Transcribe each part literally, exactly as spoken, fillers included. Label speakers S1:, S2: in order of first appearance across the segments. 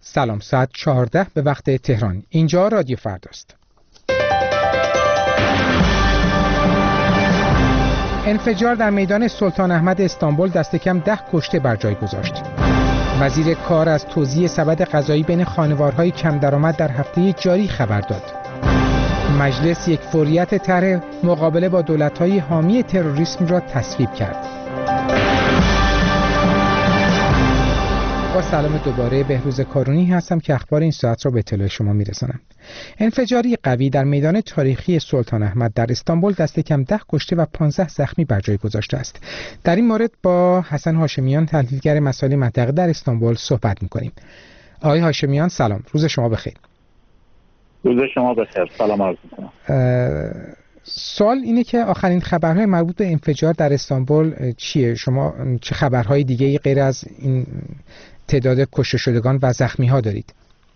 S1: سلام، ساعت چهارده به وقت تهران. اینجا رادیو فرداست. انفجار در میدان سلطان احمد استانبول دست کم ده کشته بر جای گذاشت. وزیر کار از توزیع سبد غذایی بین خانوارهای کم درآمد در هفته جاری خبر داد. مجلس یک فوریت طرح مقابله با دولت‌های حامی تروریسم را تصویب کرد. با سلام دوباره، بهروز کارونی هستم که اخبار این ساعت را به اطلاع شما میرسانم. انفجاری قوی در میدان تاریخی سلطان احمد در استانبول دست کم ده کشته و پانزده زخمی بر جای گذاشته است. در این مورد با حسن هاشمیان، تحلیلگر مسائل منطقه در استانبول صحبت می‌کنیم. آقای هاشمیان سلام، روز شما بخیر.
S2: روز شما بخیر. سلام عرض می‌کنم.
S1: سوال اینه که آخرین خبرهای مربوط به انفجار در استانبول چیه؟ شما چه خبرهای دیگه‌ای غیر از این تعداد کشته شدگان و زخمی ها دارید؟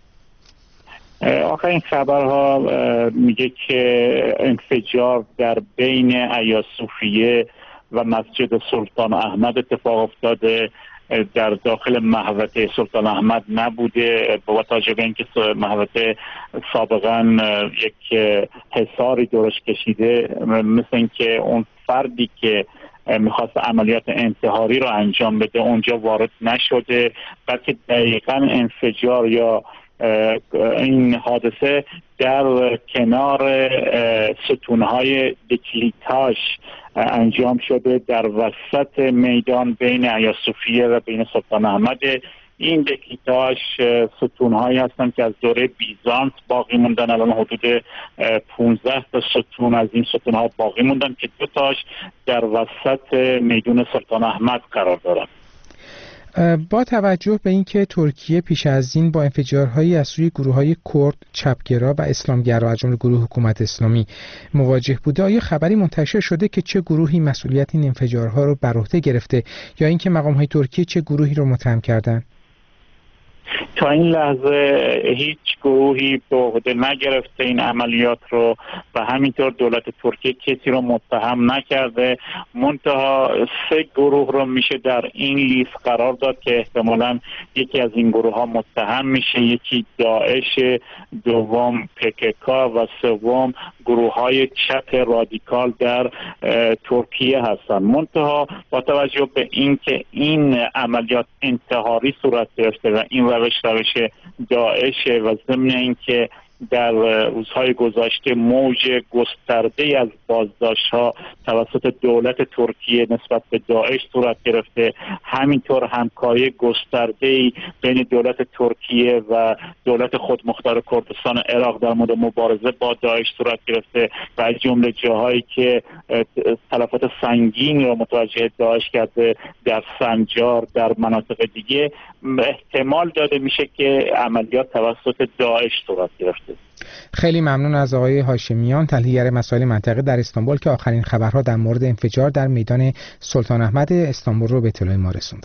S2: آخرین خبرها میگه که انفجار در بین ایا صوفیه و مسجد سلطان احمد اتفاق افتاده، در داخل محوطه سلطان احمد نبوده، با توجه به اینکه محوطه سابقا یک حصاری دورش کشیده، مثل اینکه اون فردی که میخواست عملیات انتحاری رو انجام بده اونجا وارد نشده، بلکه دقیقاً انفجار یا این حادثه در کنار ستونهای دکلیتاژ انجام شده، در وسط میدان بین ایا صوفیه و بین سلطان احمد. این دکلیتاژ ستونهایی هستند که از دوره بیزانس باقی موندن. الان حدود پانزده تا ستون از این ستونها باقی موندن که دو تاش در وسط میدان سلطان احمد قرار دارند.
S1: با توجه به اینکه ترکیه پیش از این با انفجارهایی از سوی گروه‌های کرد، چپگرا و اسلامگرا از جمله گروه حکومت اسلامی مواجه بوده، آیا خبری منتشر شده که چه گروهی مسئولیت این انفجارها رو بر عهده گرفته یا اینکه مقام‌های ترکیه چه گروهی رو متهم کردن؟
S2: تا این لحظه هیچ گروهی به عهده نگرفته این عملیات رو و همینطور دولت ترکیه کسی رو متهم نکرده. منتها سه گروه رو میشه در این لیست قرار داد که احتمالاً یکی از این گروه ها متهم میشه. یکی داعش، دوم پککا و سوم گروه های چپ رادیکال در ترکیه هستند. منتها با توجه به اینکه این عملیات انتحاری صورت گرفته و این روش روش داعش و ضمن اینکه در روزهای گذشته موج گسترده از بازداشت‌ها توسط دولت ترکیه نسبت به داعش صورت گرفته، همینطور همکاری گسترده‌ای بین دولت ترکیه و دولت خودمختار کردستان عراق در مورد مبارزه با داعش صورت گرفته و از جمله جاهایی که تلفات سنگین را متوجه داعش کرده در سنجار، در مناطق دیگه، احتمال داده میشه که عملیات توسط داعش صورت گرفته.
S1: خیلی ممنون از آقای هاشمیان، تحلیلگر مسائل منطقه در استانبول، که آخرین خبرها در مورد انفجار در میدان سلطان احمد استانبول رو به اطلاع ما رسوند.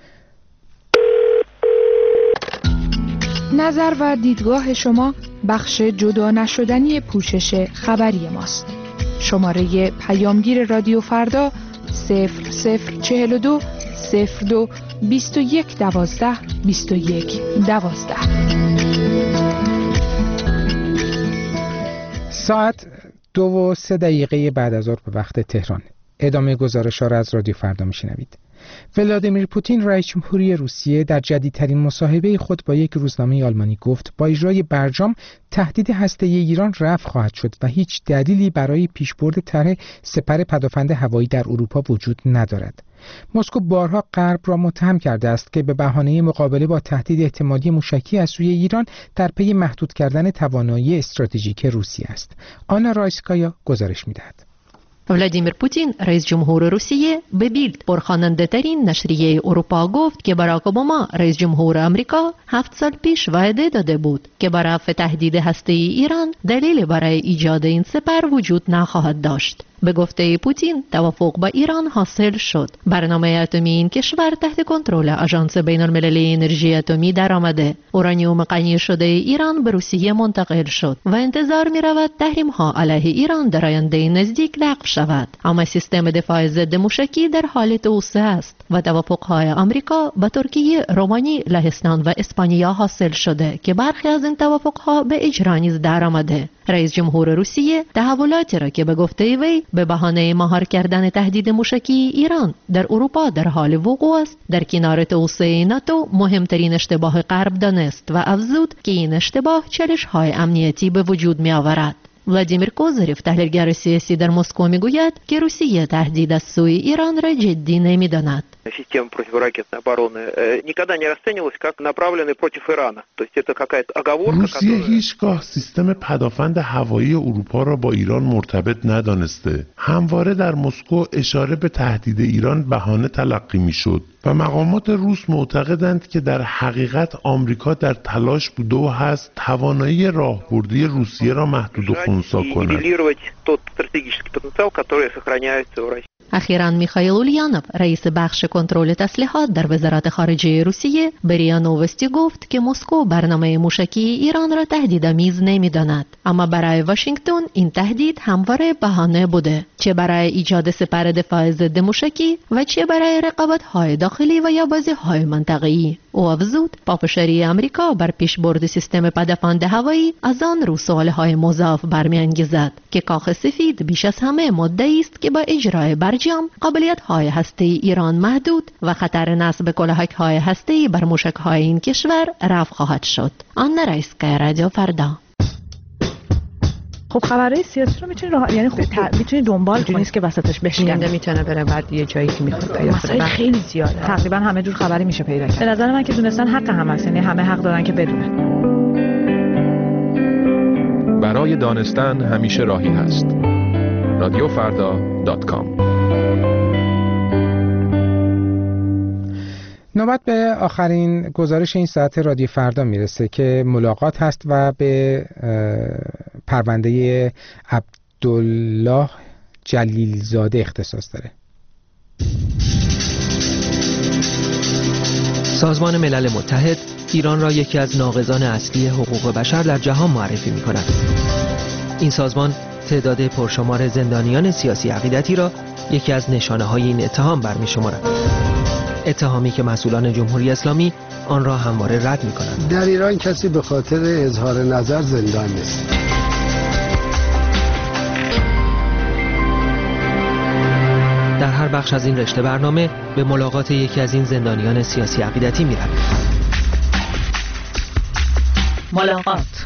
S3: نظر و دیدگاه شما بخش جدا نشدنی پوشش خبری ماست. شماره پیامگیر رادیو فردا صفر صفر چهل و دو صفر دو بیست و یک دوازده بیست و یک دوازده.
S1: ساعت دو و سه دقیقه بعد از ظهر به وقت تهران. ادامه گزارش‌ها را از رادیو فردا میشنوید. ولادیمیر پوتین رئیس جمهوری روسیه در جدیدترین مصاحبه خود با یک روزنامه آلمانی گفت با اجرای برجام تهدید هسته‌ای ایران رفع خواهد شد و هیچ دلیلی برای پیشبرد طرح سپر پدافند هوایی در اروپا وجود ندارد. مسکو بارها غرب را متهم کرده است که به بهانه مقابله با تهدید احتمالی موشکی از سوی ایران در پی محدود کردن توانایی استراتژیک روسیه است. آنا رایسکایا گزارش می‌دهد.
S4: ولادیمیر پوتین رئیس جمهور روسیه به بیلد پرخواننده ترین نشریه اروپا گفت که باراک اوباما رئیس جمهور آمریکا هفت سال پیش وعده داده بود که با رفع تهدید هسته‌ای ایران دلیلی برای ایجاد این سپر وجود نخواهد داشت. به گفته پوتین توافق با ایران حاصل شد. برنامه اتمی این کشور تحت کنترل آژانس بین‌المللی انرژی اتمی درآمده. اورانیوم غنی شده ایران به روسیه منتقل شد و انتظار می رود تحریم ها علیه ایران در آینده نزدیک لغو شود. اما سیستم دفاع ضد موشکی در حال توسعه است و توافق های آمریکا با ترکیه، رومانی، لهستان و اسپانیا حاصل شده که برخی از این توافق ها به اجرا نیز درآمده. رئیس جمهور روسیه تحولاتی را که به گفته وی به بهانه مهار کردن تهدید موشکی ایران در اروپا در حال وقوع است، در کنار توسعه ناتو مهمترین اشتباه غرب دانست و افزود که این اشتباه چالش‌های امنیتی به وجود می‌آورد. ولادیمیر کوزریف، تحلیلگر سیاسی در مسکو، میگوید که روسیه تهدید از سوی ایران را جدی نمی‌داند.
S5: Система противоракетной обороны никогда не расценивалась как направленная против Ирана. То есть это какая-то оговорка.
S6: روسیه هیچگاه سیستم پدافند هوایی اروپا را با ایران مرتبط ندانسته. همواره در مسکو اشاره به تهدید ایران بهانه تلقی میشد و مقامات روس معتقدند که در حقیقت آمریکا در تلاش بوده و هست توانایی راهبردی روسیه را محدود و خنثی کند.
S4: اخیراً میخائیل اولیانوف، رئیس بخش کنترل تسلیحات در وزارت خارجه روسیه، به ریا نووستی گفت که مسکو برنامه موشکی ایران را تهدیدآمیز نمی‌داند، اما برای واشنگتن این تهدید همواره بهانه بوده، چه برای ایجاد سپر دفاع ضد موشکی و چه برای رقابت‌های داخلی و یا بازی‌های منطقه‌ای. او افزود پافشاری آمریکا بر پیشبرد سیستم پدافند هوایی از آن رو سوال‌های مضاعف برمی‌انگیزد که کاخ سفید بیش از همه مدعی است که با اجرای برجام قابلیت‌های هسته‌ای ایران محدود و خطر نصب کلاهک‌های هسته‌ای بر موشک‌های این کشور رفع خواهد شد. آن رئیس‌گاه رادیو فردا.
S7: خب خبرهای سیاسی رو میتونی راه یعنی خب ت... میتونی دنبال کنی، نیست که وسطش بشینه، میتونه بره بعد یه جایی که میخواد پیدا کنه. خیلی زیاده، تقریبا همه جور خبری میشه پیدا کرد. به نظر من که دونستن حق هم هست، یعنی همه حق دارن که بدونن.
S8: برای دانستن همیشه راهی هست. رادیو فردا دات کام.
S1: نوبت به آخرین گزارش این ساعت رادیو فردا میرسه که ملاقات هست و به پرونده عبدالله جلیلزاده اختصاص داره.
S9: سازمان ملل متحد ایران را یکی از ناقضان اصلی حقوق بشر در جهان معرفی می کند. این سازمان تعداد پرشمار زندانیان سیاسی عقیدتی را یکی از نشانه های این اتهام برمی شمارد. اتهامی که مسئولان جمهوری اسلامی آن را همواره رد می کنند.
S10: در ایران کسی به خاطر اظهار نظر زندان نیست.
S9: در هر بخش از این رشته برنامه به ملاقات یکی از این زندانیان سیاسی عقیدتی می رویم.
S4: ملاقات.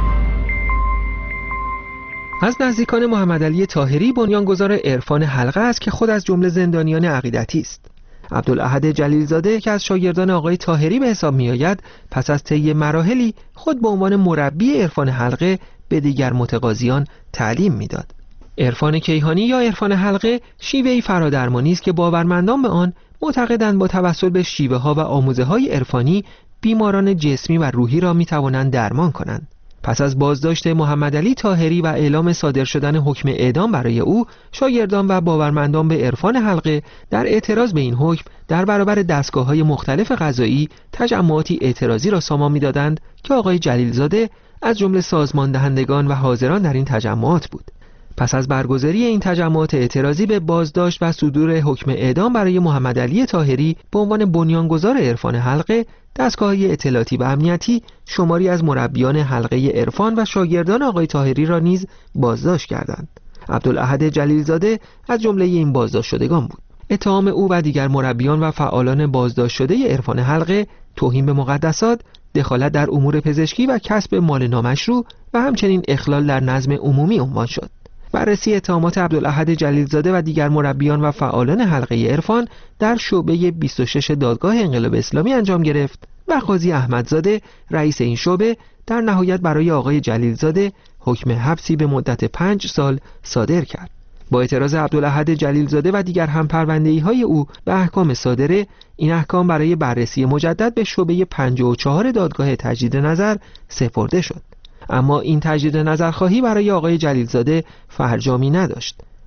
S9: از نزدیکان محمد علی طاهری بنیانگذار عرفان حلقه است که خود از جمله زندانیان عقیدتی است. عبدالاحد جلیلزاده که از شاگردان آقای طاهری به حساب می آید، پس از طی مراحلی خود به عنوان مربی عرفان حلقه به دیگر متقاضیان تعلیم میداد. عرفان کیهانی یا عرفان حلقه شیوهی فرادرمانی است که باورمندان به آن معتقدند با توسل به شیوه ها و آموزه های عرفانی بیماران جسمی و روحی را می توانند درمان کنند. پس از بازداشت محمد علی طاهری و اعلام صادر شدن حکم اعدام برای او، شاگردان و باورمندان به عرفان حلقه در اعتراض به این حکم در برابر دستگاه‌های مختلف قضایی تجمعاتی اعتراضی را سامان می‌دادند که آقای جلیلزاده از جمله سازمان دهندگان و حاضران در این تجمعات بود. پس از برگزاری این تجمعات اعتراضی به بازداشت و صدور حکم اعدام برای محمد علی طاهری به عنوان بنیانگذار عرفان حلقه، دستگاه‌های اطلاعاتی و امنیتی شماری از مربیان حلقه عرفان و شاگردان آقای طاهری را نیز بازداشت کردند. عبدالاحد جلیلزاده از جمله این بازداشت شدگان بود. اتهام او و دیگر مربیان و فعالان بازداشت شده عرفان حلقه توهین به مقدسات، دخالت در امور پزشکی و کسب مال نامشروع و همچنین اخلال در نظم عمومی عنوان شد. بررسی اتهامات عبدالاحد جلیلزاده و دیگر مربیان و فعالان حلقه عرفان در شعبه بیست و شش دادگاه انقلاب اسلامی انجام گرفت و قاضی احمدزاده رئیس این شعبه در نهایت برای آقای جلیلزاده حکم حبسی به مدت پنج سال صادر کرد. با اعتراض عبدالاحد جلیلزاده و دیگر همپرونده‌ای‌های او به احکام صادره، این احکام برای بررسی مجدد به شعبه پنجاه و چهار دادگاه تجدید نظر سپرده شد. اما این تجدید نظرخواهی برای آقای جلیلزاده فرجامی نداشت.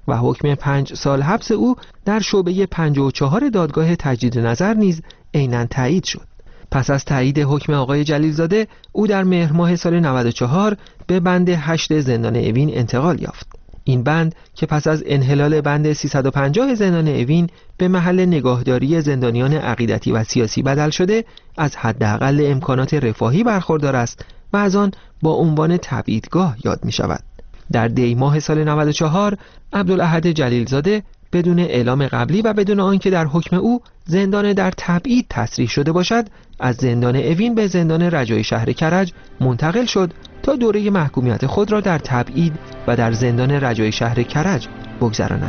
S9: و حکم پنج سال حبس او در شعبه پنجاه و چهار دادگاه تجدید نظر نیز عیناً تایید شد. پس از تایید حکم آقای جلیلزاده، او در مهر ماه سال نود و چهار به بند هشت زندان اوین انتقال یافت. این بند که پس از انحلال بند سیصد و پنجاه زندان اوین به محل نگاهداری زندانیان عقیدتی و سیاسی بدل شده، از حداقل امکانات رفاهی برخوردار است و از آن با عنوان تبعیدگاه یاد می شود. در دی ماه سال نود و چهار عبدالاحد جلیلزاده بدون اعلام قبلی و بدون آنکه در حکم او زندان در تبعید تصریح شده باشد، از زندان اوین به زندان رجایی شهر کرج منتقل شد تا دوره محکومیت خود را در تبعید و در زندان رجایی شهر کرج بگذراند.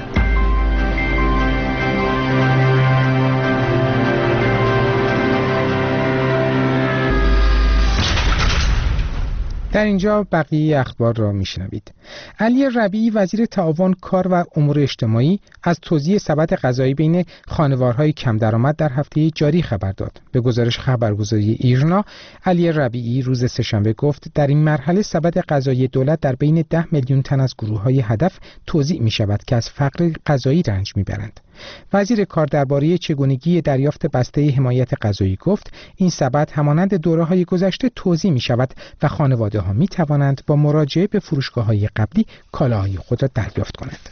S1: در اینجا بقیه اخبار را میشنوید. علی ربیعی وزیر تعاون کار و امور اجتماعی از توزیع سبد غذایی بین خانوارهای کم درآمد در هفته جاری خبر داد. به گزارش خبرگزاری ایرنا، علی ربیعی روز سه‌شنبه گفت در این مرحله سبد غذایی دولت در بین ده میلیون تن از گروه‌های هدف توزیع می‌شود که از فقر غذایی رنج می‌برند. وزیر کار درباره چگونگی دریافت بسته حمایت غذایی گفت این سبد همانند دوره‌های گذشته توزیع می‌شود و خانواده‌ها می‌توانند با مراجعه به فروشگاه‌های قبلی کالاهای خود را دریافت کنند.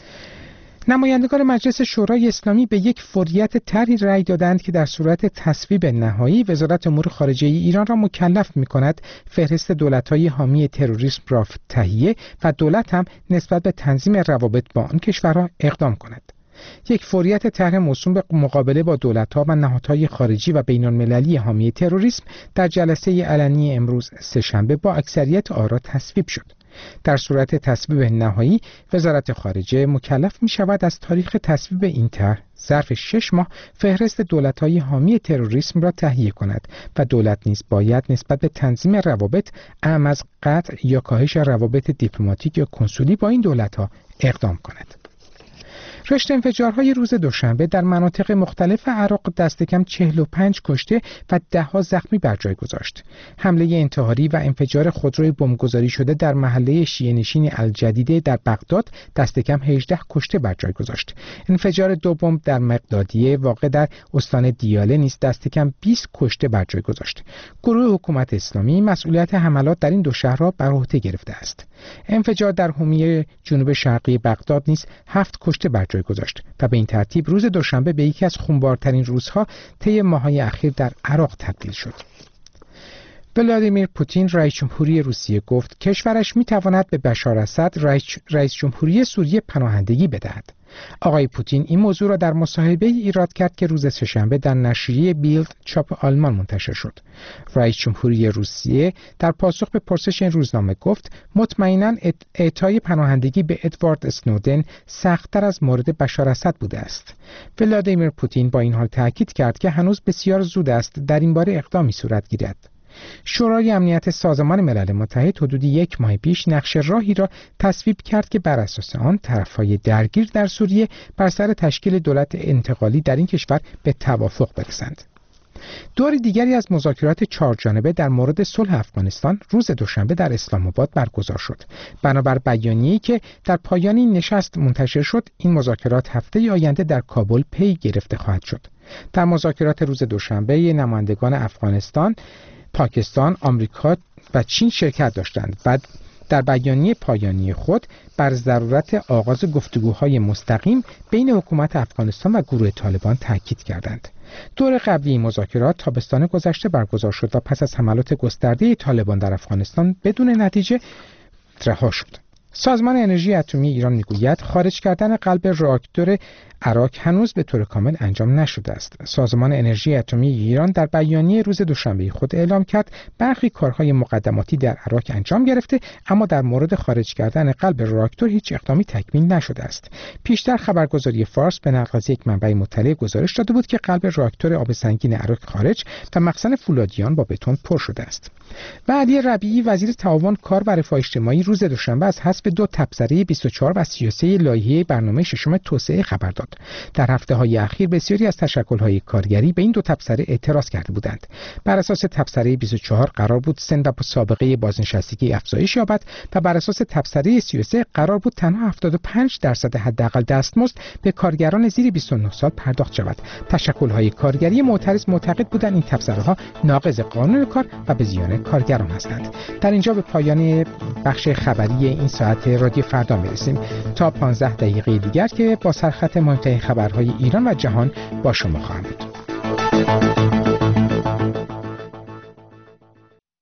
S1: نمایندگان مجلس شورای اسلامی به یک فوریت طرحی رأی دادند که در صورت تصویب نهایی وزارت امور خارجه ایران را مکلف می‌کند فهرست دولت‌های حامی تروریسم را تهیه و دولت هم نسبت به تنظیم روابط با آن کشورها اقدام کند. یک فوریت طرح موسوم به مقابله با دولت‌ها و نهادهای خارجی و بین‌المللی حامی تروریسم در جلسه علنی امروز سه‌شنبه با اکثریت آرا تصویب شد. در صورت تصویب نهایی وزارت خارجه مکلف می شود از تاریخ تصویب این طرح ظرف شش ماه فهرست دولت‌های حامی تروریسم را تهیه کند و دولت نیز باید نسبت به تنظیم روابط اعم از قطع یا کاهش روابط دیپلماتیک یا کنسولی با این دولت‌ها اقدام کند. رشت انفجارهای روز دوشنبه در مناطق مختلف عراق دست کم چهل و پنج کشته و ده ها زخمی بر جای گذاشت. حمله انتحاری و انفجار خودروی بمبگذاری شده در محله شیعه نشین الجدیده در بغداد دست کم هجده کشته بر جای گذاشت. انفجار دو بمب در مقدادیه واقع در استان دیاله نیز دست کم بیست کشته بر جای گذاشت. گروه حکومت اسلامی مسئولیت حملات در این دو شهر را بر عهده گرفته است. انفجار در حومیه جنوب شرقی بغداد نیز هفت کشته بر جای گذاشت و به این ترتیب روز دوشنبه به یکی از خونبارترین روزها طی ماه‌های اخیر در عراق تبدیل شد. ولادیمیر پوتین رئیس جمهوری روسیه گفت کشورش می‌تواند به بشار اسد رئیس جمهوری سوریه پناهندگی بدهد. آقای پوتین این موضوع را در مصاحبه ایراد کرد که روز سه‌شنبه در نشریه بیلد چاپ آلمان منتشر شد. رئیس جمهوری روسیه در پاسخ به پرسش این روزنامه گفت مطمئناً اعطای پناهندگی به ادوارد اسنودن سخت‌تر از مورد بشار اسد بوده است. ولادیمیر پوتین با این حال تاکید کرد که هنوز بسیار زود است در این باره اقدامی صورت گیرد. شورای امنیت سازمان ملل متحد حدود یک ماه پیش نقشه راهی را تصویب کرد که بر اساس آن طرف‌های درگیر در سوریه بر سر تشکیل دولت انتقالی در این کشور به توافق برسند. دور دیگری از مذاکرات چهارجانبه در مورد صلح افغانستان روز دوشنبه در اسلام آباد برگزار شد. بنابر بیانیه‌ای که در پایان این نشست منتشر شد، این مذاکرات هفته آینده در کابل پی گرفته خواهد شد. در مذاکرات روز دوشنبه نمایندگان افغانستان، پاکستان، آمریکا و چین شرکت داشتند و در بیانیه پایانی خود بر ضرورت آغاز گفتگوهای مستقیم بین حکومت افغانستان و گروه طالبان تاکید کردند. دور قبلی این مذاکرات تابستان گذشته برگزار شد و پس از حملات گسترده طالبان در افغانستان بدون نتیجه رها شد. سازمان انرژی اتمی ایران میگوید خارج کردن قلب راکتور عراق هنوز به طور کامل انجام نشده است. سازمان انرژی اتمی ایران در بیانیه روز دوشنبه خود اعلام کرد برخی کارهای مقدماتی در عراق انجام گرفته، اما در مورد خارج کردن قلب راکتور هیچ اقدامی تکمیل نشده است. پیشتر خبرگزاری فارس به نقل از یک منبع مطلع گزارش داده بود که قلب راکتور آب سنگین عراق خارج و مخزن فولادیان با بتون پر شده است. و علی ربیعی وزیر تعاون، کار و رفاه اجتماعی روز دوشنبه از حذف دو تبصره بیست و چهار و سی و سه لایحه برنامه ششم توسعه خبر داد. در هفته‌های اخیر بسیاری از تشکل‌های کارگری به این دو تبصره اعتراض کرده بودند. بر اساس تبصره بیست و چهار قرار بود سن و سابقه بازنشستگی افزایش یابد و بر اساس تبصره سی و سه قرار بود تنها هفتاد و پنج درصد حداقل دستمزد به کارگران زیر بیست و نه سال پرداخت شود. تشکل‌های کارگری معترض معتقد بودند این تبصره‌ها ناقض قانون کار و به زیان کارگران هستند. در اینجا به پایان بخش خبری این ساعت رادیو فردا میرسیم. تا پانزده دقیقه دیگر که با سرخط مهمترین خبرهای ایران و جهان با شما خواهم بود.